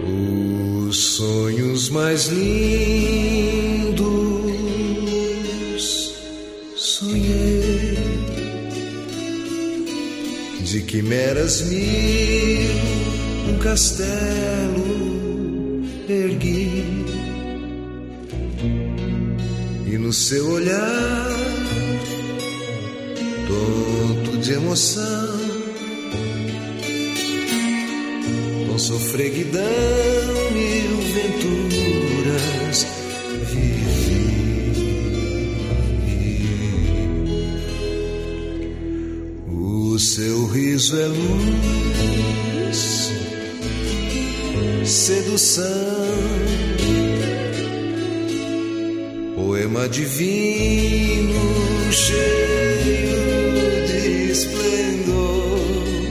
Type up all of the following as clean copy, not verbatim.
Os sonhos mais lindos sonhei, de quimeras mil um castelo ergui, e no seu olhar tonto de emoção, com sofreguidão mil venturas vivi. O seu riso é luz, sedução, poema divino cheio de esplendor.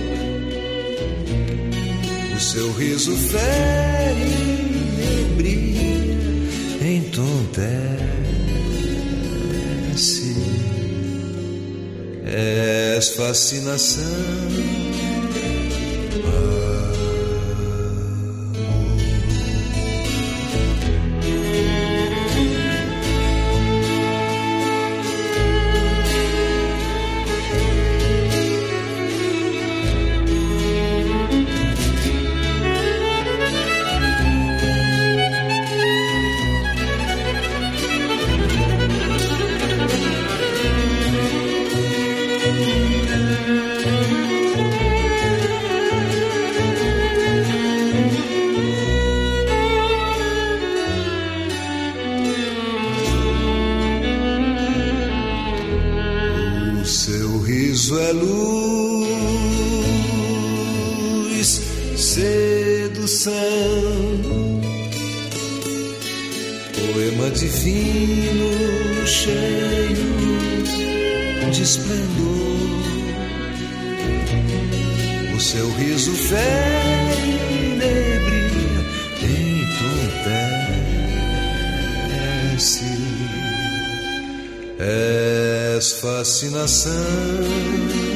O seu riso fere e brilha, entontece. És fascinação. É luz, sedução, poema divino cheio de esplendor. O seu riso fere, brilha, entontece. És fascinação.